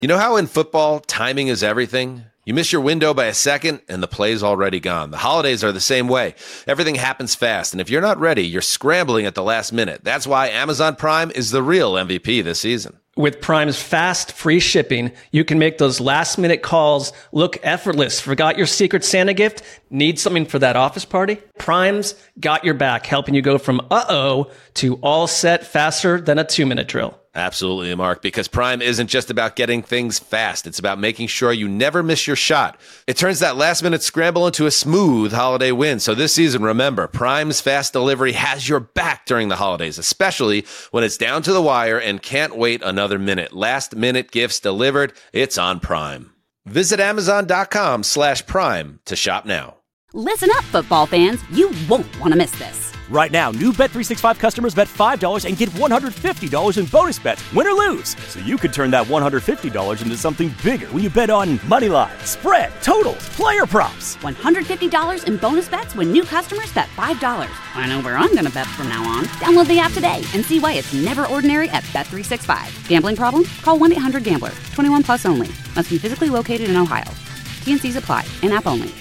You know how in football, timing is everything? You miss your window by a second, and the play's already gone. The holidays are the same way. Everything happens fast, and if you're not ready, you're scrambling at the last minute. That's why Amazon Prime is the real MVP this season. With Prime's fast, free shipping, you can make those last-minute calls look effortless. Forgot your Secret Santa gift? Need something for that office party? Prime's got your back, helping you go from uh-oh to all set faster than a 2-minute drill. Absolutely, Mark, because Prime isn't just about getting things fast. It's about making sure you never miss your shot. It turns that last-minute scramble into a smooth holiday win. So this season, remember, Prime's fast delivery has your back during the holidays, especially when it's down to the wire and can't wait another minute. Last-minute gifts delivered. It's on Prime. Visit Amazon.com/Prime to shop now. Listen up, football fans. You won't want to miss this. Right now, new Bet365 customers bet $5 and get $150 in bonus bets, win or lose. So you could turn that $150 into something bigger when you bet on moneyline, spread, totals, player props. $150 in bonus bets when new customers bet $5. I know where I'm going to bet from now on. Download the app today and see why it's never ordinary at Bet365. Gambling problem? Call 1-800-GAMBLER. 21 plus only. Must be physically located in Ohio. T&Cs apply. In-app only.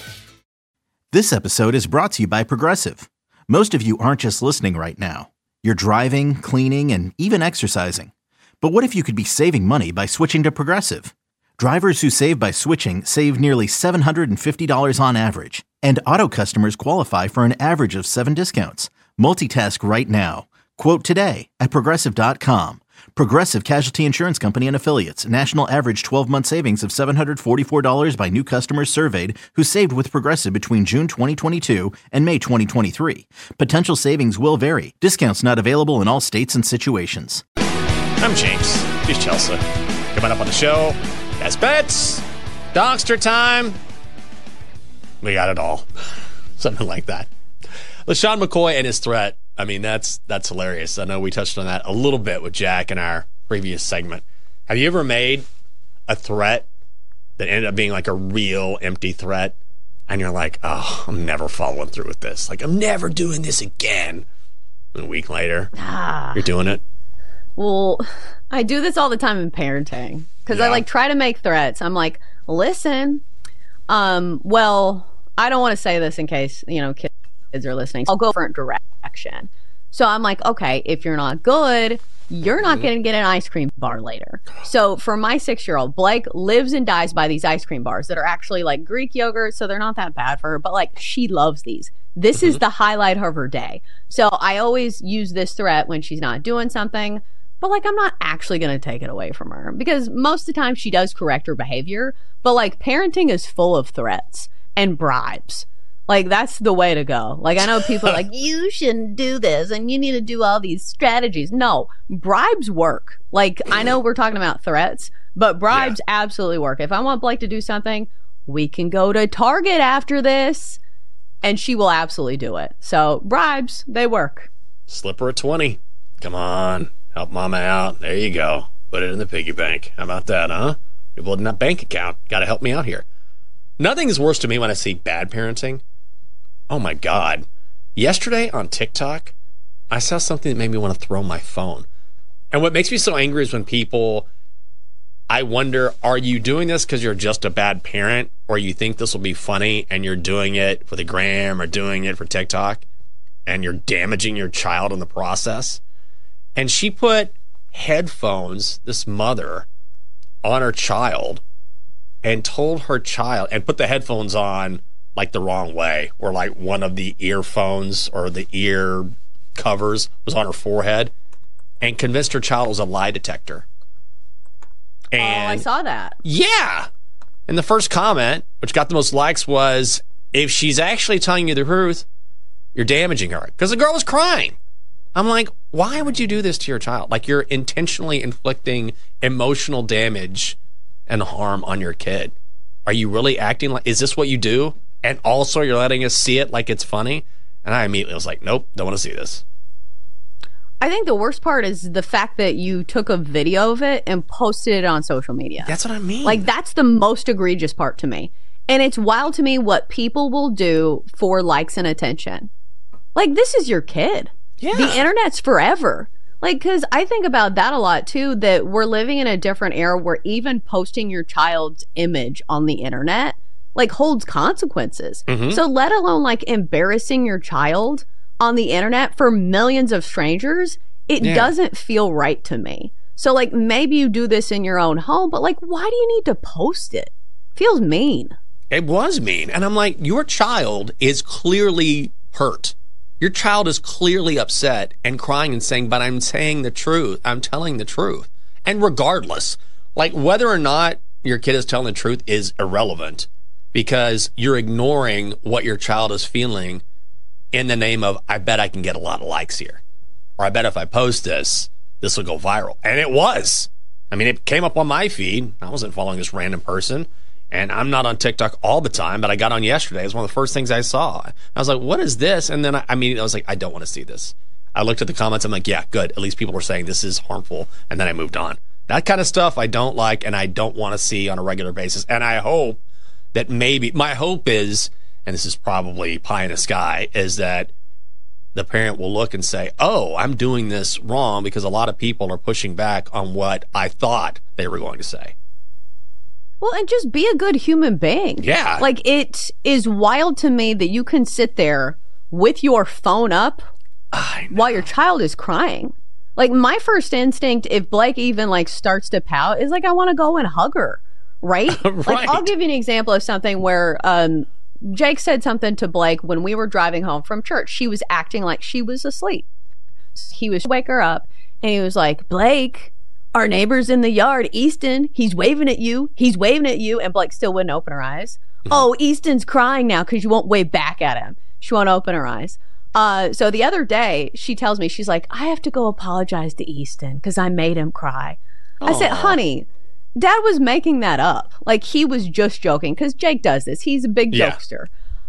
This episode is brought to you by Progressive. Most of you aren't just listening right now. You're driving, cleaning, and even exercising. But what if you could be saving money by switching to Progressive? Drivers who save by switching save nearly $750 on average. And auto customers qualify for an average of 7 discounts. Multitask right now. Quote today at Progressive.com. Progressive Casualty Insurance Company and Affiliates. National average 12-month savings of $744 by new customers surveyed who saved with Progressive between June 2022 and May 2023. Potential savings will vary. Discounts not available in all states and situations. I'm James. She's Chelsea. Coming up on the show, Best Bets, Dogster Time. We got it all. Something like that. LeSean McCoy and his threat. I mean, that's hilarious. I know we touched on that a little bit with Jack in our previous segment. Have you ever made a threat that ended up being like a real empty threat? And you're like, oh, I'm never following through with this. Like, I'm never doing this again. And a week later, you're doing it. Well, I do this all the time in parenting. Because I try to make threats. I'm like, listen, well, I don't want to say this in case, kids are listening. I'll go a different direction. So I'm like, okay, if you're not good, you're not going to get an ice cream bar later. So for my 6-year-old, Blake lives and dies by these ice cream bars that are actually like Greek yogurt, so they're not that bad for her, but like she loves these. This is the highlight of her day. So I always use this threat when she's not doing something, but like I'm not actually going to take it away from her because most of the time she does correct her behavior, but like parenting is full of threats and bribes. Like, that's the way to go. Like, I know people are like, you shouldn't do this and you need to do all these strategies. No, bribes work. Like, I know we're talking about threats, but bribes absolutely work. If I want Blake to do something, we can go to Target after this and she will absolutely do it. So, bribes, they work. Slip her a 20. Come on. Help mama out. There you go. Put it in the piggy bank. How about that, huh? You're building that bank account. Got to help me out here. Nothing is worse to me when I see bad parenting. Oh my God. Yesterday on TikTok, I saw something that made me want to throw my phone. And what makes me so angry is when people, I wonder, are you doing this because you're just a bad parent or you think this will be funny and you're doing it for the gram or doing it for TikTok and you're damaging your child in the process? And she put headphones, this mother, on her child and told her child, and put the headphones on like the wrong way, or like one of the earphones or the ear covers was on her forehead, and convinced her child was a lie detector. And I saw that. Yeah. And the first comment, which got the most likes, was, if she's actually telling you the truth, you're damaging her. Because the girl was crying. I'm like, why would you do this to your child? Like, you're intentionally inflicting emotional damage and harm on your kid. Are you really acting like, is this what you do? And also you're letting us see it like it's funny? And I immediately was like, nope, don't want to see this. I think the worst part is the fact that you took a video of it and posted it on social media. That's what I mean. Like, that's the most egregious part to me. And it's wild to me what people will do for likes and attention. Like, this is your kid. Yeah. The internet's forever. Like, because I think about that a lot too, that we're living in a different era where even posting your child's image on the internet like holds consequences. So let alone like embarrassing your child on the internet for millions of strangers, it doesn't feel right to me. So like maybe you do this in your own home, but like why do you need to post it? Feels mean. It was mean. And I'm like, your child is clearly hurt. Your child is clearly upset and crying and saying, but I'm saying the truth. I'm telling the truth. And regardless, like whether or not your kid is telling the truth is irrelevant because you're ignoring what your child is feeling in the name of, I bet I can get a lot of likes here. Or I bet if I post this, this will go viral. And it was. I mean, it came up on my feed. I wasn't following this random person. And I'm not on TikTok all the time, but I got on yesterday. It was one of the first things I saw. I was like, what is this? And then I was like, I don't want to see this. I looked at the comments. I'm like, yeah, good. At least people were saying this is harmful. And then I moved on. That kind of stuff I don't like and I don't want to see on a regular basis. And I hope that maybe, my hope is, and this is probably pie in the sky, is that the parent will look and say, oh, I'm doing this wrong because a lot of people are pushing back on what I thought they were going to say. Well, and just be a good human being. Yeah. Like, it is wild to me that you can sit there with your phone up while your child is crying. Like, my first instinct, if Blake even, like, starts to pout, is, like, I want to go and hug her, right? Right. Like, I'll give you an example of something where Jake said something to Blake when we were driving home from church. She was acting like she was asleep. He was wake her up, and he was like, Blake, our neighbor's in the yard, Easton. He's waving at you. He's waving at you. And Blake still wouldn't open her eyes. Oh, Easton's crying now because you won't wave back at him. She won't open her eyes. So the other day, she tells me, she's like, I have to go apologize to Easton because I made him cry. I said, honey, Dad was making that up. Like, he was just joking because Jake does this. He's a big jokester.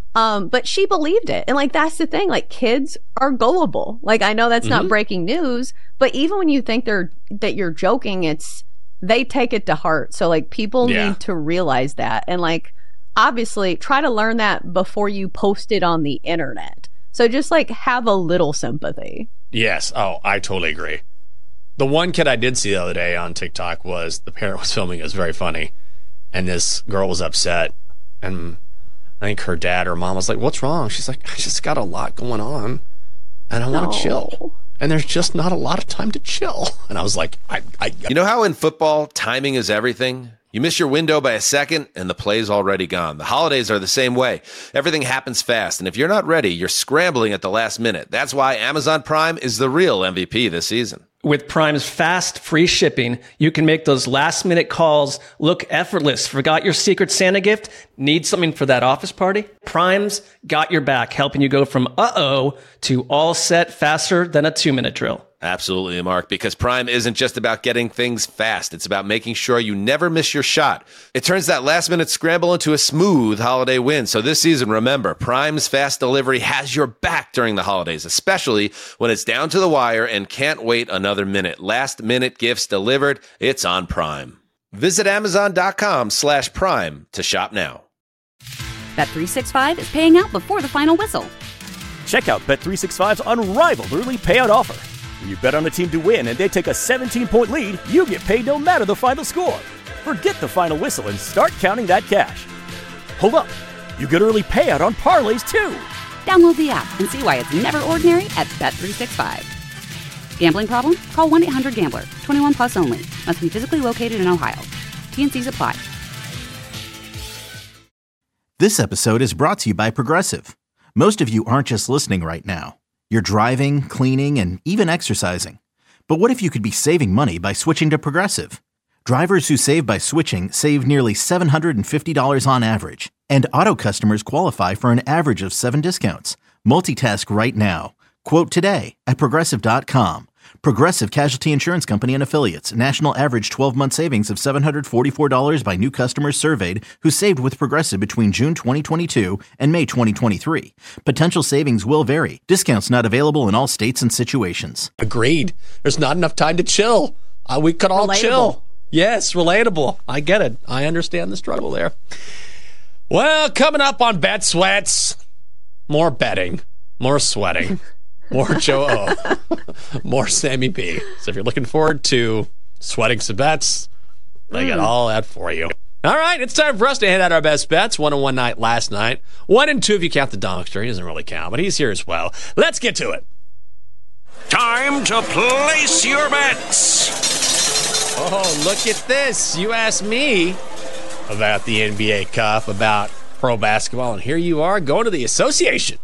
But she believed it. And like, that's the thing. Like, kids are gullible. Like, I know that's not breaking news, but even when you think that you're joking, they take it to heart. So like, people need to realize that. And like, obviously try to learn that before you post it on the internet. So just like have a little sympathy. Yes. Oh, I totally agree. The one kid I did see the other day on TikTok was the parent was filming. It was very funny. And this girl was upset. And I think her dad or mom was like, what's wrong? She's like, I just got a lot going on and I want to chill. And there's just not a lot of time to chill. And I was like, You know how in football, timing is everything? You miss your window by a second, and the play's already gone. The holidays are the same way. Everything happens fast, and if you're not ready, you're scrambling at the last minute. That's why Amazon Prime is the real MVP this season. With Prime's fast, free shipping, you can make those last-minute calls look effortless. Forgot your Secret Santa gift? Need something for that office party? Prime's got your back, helping you go from uh-oh to all set faster than a 2-minute drill. Absolutely, Mark, because Prime isn't just about getting things fast. It's about making sure you never miss your shot. It turns that last-minute scramble into a smooth holiday win. So this season, remember, Prime's fast delivery has your back during the holidays, especially when it's down to the wire and can't wait another minute. Last-minute gifts delivered, it's on Prime. Visit Amazon.com/Prime to shop now. Bet365 is paying out before the final whistle. Check out Bet365's unrivaled early payout offer. When you bet on a team to win and they take a 17-point lead, you get paid no matter the final score. Forget the final whistle and start counting that cash. Hold up. You get early payout on parlays, too. Download the app and see why it's never ordinary at Bet365. Gambling problem? Call 1-800-GAMBLER. 21 plus only. Must be physically located in Ohio. T&Cs apply. This episode is brought to you by Progressive. Most of you aren't just listening right now. You're driving, cleaning, and even exercising. But what if you could be saving money by switching to Progressive? Drivers who save by switching save nearly $750 on average. And auto customers qualify for an average of 7 discounts. Multitask right now. Quote today at Progressive.com. Progressive Casualty Insurance Company and Affiliates. National average 12-month savings of $744 by new customers surveyed who saved with Progressive between June 2022 and May 2023. Potential savings will vary. Discounts not available in all states and situations. Agreed. There's not enough time to chill. We could all chill. Yes, relatable. I get it. I understand the struggle there. Well, coming up on Bet Sweats, more betting, more sweating. more Joe O, more Sammy P. So if you're looking forward to sweating some bets, they got all that for you. All right, it's time for us to hand out our best bets. 1-1 night last night. 1-2 if you count the Donkster. He doesn't really count, but he's here as well. Let's get to it. Time to place your bets. Oh, look at this. You asked me about the NBA Cup, about pro basketball, and here you are going to the association.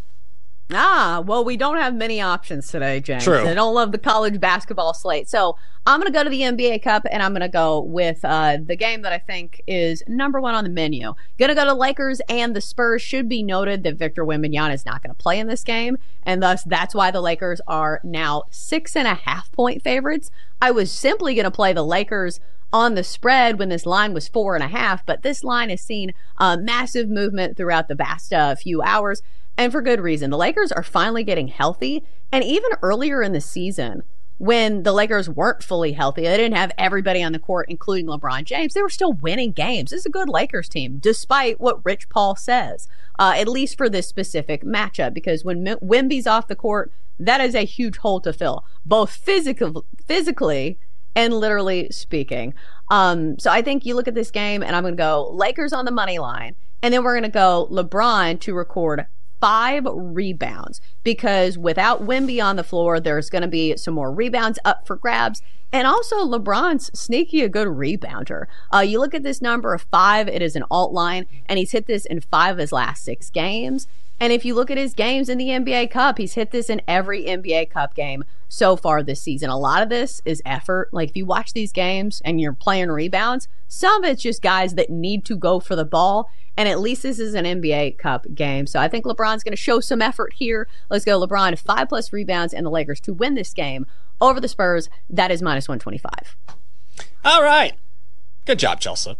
Well, we don't have many options today, James. True. I don't love the college basketball slate. So I'm going to go to the NBA Cup, and I'm going to go with the game that I think is number one on the menu. Going to go to Lakers and the Spurs. Should be noted that Victor Wembanyama is not going to play in this game, and thus that's why the Lakers are now 6.5-point favorites. I was simply going to play the Lakers on the spread when this line was 4.5, but this line has seen massive movement throughout the past few hours. And for good reason. The Lakers are finally getting healthy. And even earlier in the season, when the Lakers weren't fully healthy, they didn't have everybody on the court, including LeBron James, they were still winning games. This is a good Lakers team, despite what Rich Paul says, at least for this specific matchup. Because when Wemby's off the court, that is a huge hole to fill, both physically and literally speaking. So I think you look at this game, and I'm going to go Lakers on the money line. And then we're going to go LeBron to record 5 rebounds, because without Wemby on the floor, there's going to be some more rebounds up for grabs. And also, LeBron's sneaky a good rebounder. You look at this number of 5, it is an alt line, and he's hit this in 5 of his last 6 games. And if you look at his games in the NBA Cup, he's hit this in every NBA Cup game so far this season. A lot of this is effort. Like, if you watch these games and you're playing rebounds, some of it's just guys that need to go for the ball. And at least this is an NBA Cup game. So I think LeBron's going to show some effort here. Let's go LeBron, 5+ rebounds, and the Lakers to win this game over the Spurs. That is -125. All right. Good job, Chelsea.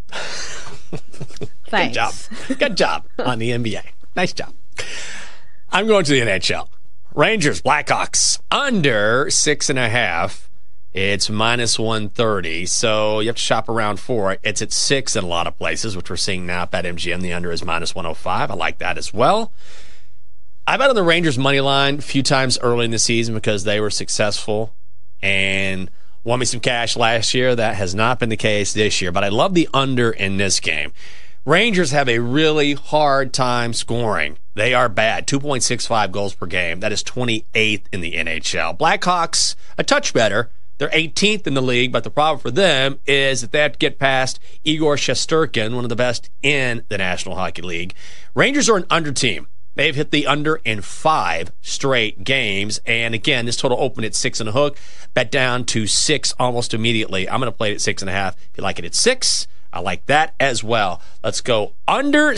Thanks. Good job on the NBA. Nice job. I'm going to the NHL. Rangers, Blackhawks, under 6.5. It's -130, so you have to shop around for it. It's at 6 in a lot of places, which we're seeing now at BetMGM. The under is -105. I like that as well. I bet on the Rangers money line a few times early in the season because they were successful and won me some cash last year. That has not been the case this year, but I love the under in this game. Rangers have a really hard time scoring. They are bad. 2.65 goals per game. That is 28th in the NHL. Blackhawks, a touch better. They're 18th in the league, but the problem for them is that they have to get past Igor Shesterkin, one of the best in the National Hockey League. Rangers are an under team. They've hit the under in 5 straight games. And again, this total opened at 6.5. Bet down to 6 almost immediately. I'm going to play it at 6.5. If you like it at 6, I like that as well. Let's go under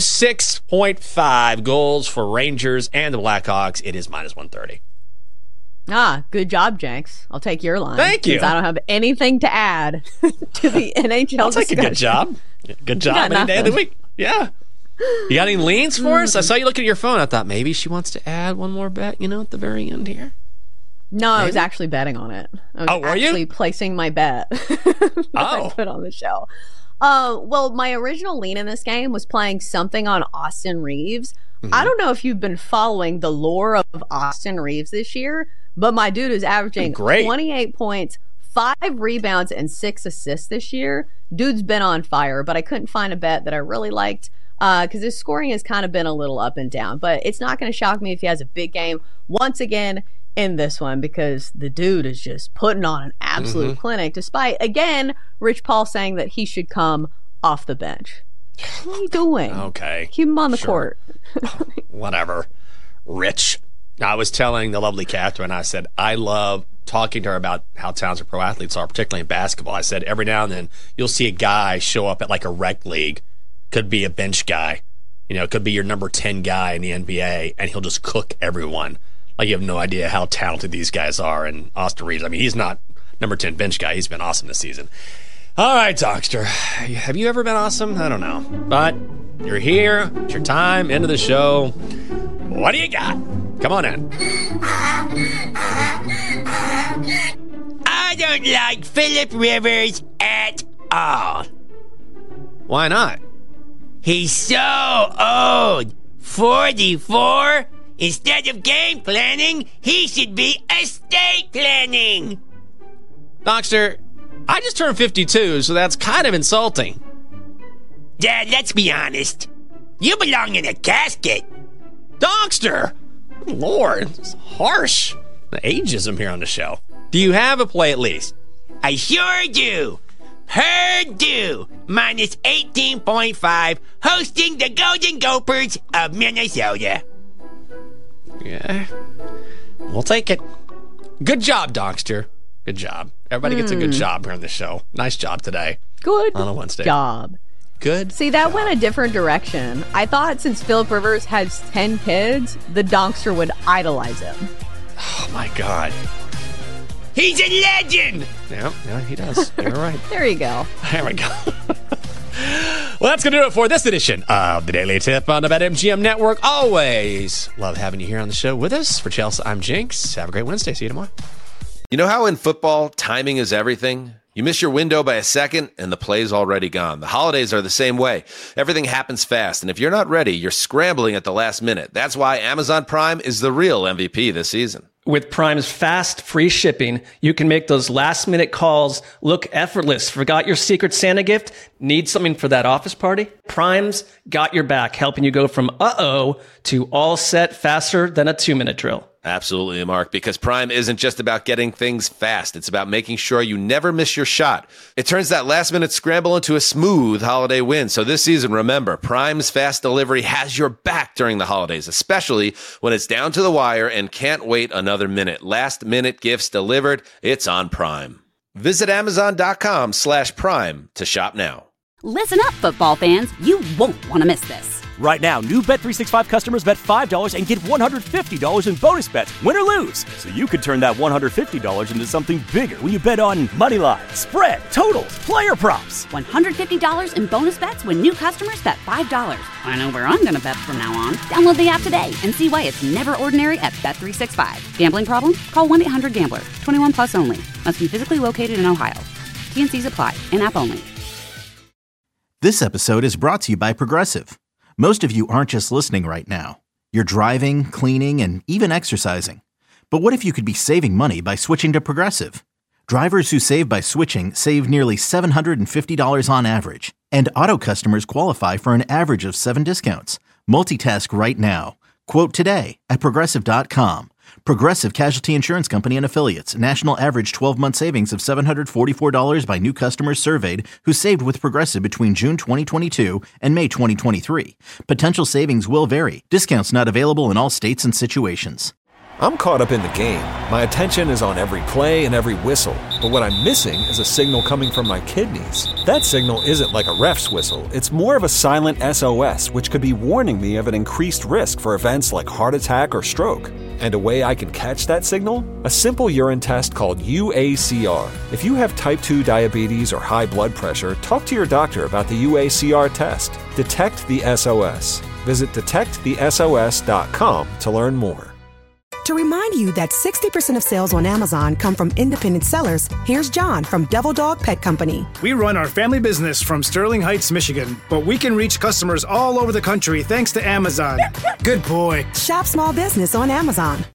6.5 goals for Rangers and the Blackhawks. It is -130. Good job, Jenks. I'll take your line. Thank you. Because I don't have anything to add to the NHL I'll take discussion. a good job. Good job any day of the week. Yeah. You got any leans for us? I saw you looking at your phone. I thought maybe she wants to add one more bet, at the very end here. No, I was actually betting on it. I was were you? actually placing my bet that I put on the show. Well, my original lean in this game was playing something on Austin Reeves. Mm-hmm. I don't know if you've been following the lore of Austin Reeves this year, but my dude is averaging 28 points, 5 rebounds, and 6 assists this year. Dude's been on fire, but I couldn't find a bet that I really liked because his scoring has kind of been a little up and down. But it's not going to shock me if he has a big game once again in this one, because the dude is just putting on an absolute clinic, despite, again, Rich Paul saying that he should come off the bench. What are you doing? Okay. Keep him on the court. Whatever. Rich. I was telling the lovely Catherine, I said, I love talking to her about how talented pro athletes are, particularly in basketball. I said, every now and then you'll see a guy show up at like a rec league. Could be a bench guy. It could be your number 10 guy in the NBA, and he'll just cook everyone. Like, you have no idea how talented these guys are. And Austin Reeves, he's not number 10 bench guy. He's been awesome this season. All right, Donkster. Have you ever been awesome? I don't know. But you're here. It's your time. End of the show. What do you got? Come on in. I don't like Philip Rivers at all. Why not? He's so old. 44? Instead of game planning, he should be estate planning. Doctor, I just turned 52, so that's kind of insulting. Dad, let's be honest. You belong in a casket. Doctor! Lord, it's harsh. The ageism here on the show. Do you have a play at least? I sure do. Purdue, minus 18.5, hosting the Golden Gophers of Minnesota. Yeah, we'll take it. Good job, Doctor. Good job. Everybody gets a good job here on the show. Nice job today. Good on a Wednesday. job. Good. See, that went a different direction. I thought since Philip Rivers has 10 kids, the Donkster would idolize him. Oh, my God. He's a legend! Yeah, he does. You're right. There you go. There we go. Well, that's going to do it for this edition of the Daily Tip on the BetMGM Network. Always love having you here on the show with us. For Chelsea, I'm Jinx. Have a great Wednesday. See you tomorrow. You know how in football, timing is everything? You miss your window by a second, and the play's already gone. The holidays are the same way. Everything happens fast, and if you're not ready, you're scrambling at the last minute. That's why Amazon Prime is the real MVP this season. With Prime's fast, free shipping, you can make those last-minute calls look effortless. Forgot your Secret Santa gift? Need something for that office party? Prime's got your back, helping you go from uh-oh to all set faster than a 2-minute drill. Absolutely, Mark, because Prime isn't just about getting things fast. It's about making sure you never miss your shot. It turns that last-minute scramble into a smooth holiday win. So this season, remember, Prime's fast delivery has your back during the holidays, especially when it's down to the wire and can't wait another minute. Last-minute gifts delivered. It's on Prime. Visit Amazon.com/Prime to shop now. Listen up, football fans. You won't want to miss this. Right now, new Bet365 customers bet $5 and get $150 in bonus bets, win or lose. So you could turn that $150 into something bigger when you bet on moneyline, spread, totals, player props. $150 in bonus bets when new customers bet $5. I know where I'm going to bet from now on. Download the app today and see why it's never ordinary at Bet365. Gambling problem? Call 1-800-GAMBLER. 21 plus only. Must be physically located in Ohio. T&Cs apply. In-app only. This episode is brought to you by Progressive. Most of you aren't just listening right now. You're driving, cleaning, and even exercising. But what if you could be saving money by switching to Progressive? Drivers who save by switching save nearly $750 on average. And auto customers qualify for an average of 7 discounts. Multitask right now. Quote today at Progressive.com. Progressive Casualty Insurance Company and Affiliates. National average 12-month savings of $744 by new customers surveyed who saved with Progressive between June 2022 and May 2023. Potential savings will vary. Discounts not available in all states and situations. I'm caught up in the game. My attention is on every play and every whistle. But what I'm missing is a signal coming from my kidneys. That signal isn't like a ref's whistle. It's more of a silent SOS, which could be warning me of an increased risk for events like heart attack or stroke. And a way I can catch that signal? A simple urine test called UACR. If you have type 2 diabetes or high blood pressure, talk to your doctor about the UACR test. Detect the SOS. Visit detectthesos.com to learn more. To remind you that 60% of sales on Amazon come from independent sellers, here's John from Devil Dog Pet Company. We run our family business from Sterling Heights, Michigan, but we can reach customers all over the country thanks to Amazon. Good boy. Shop small business on Amazon.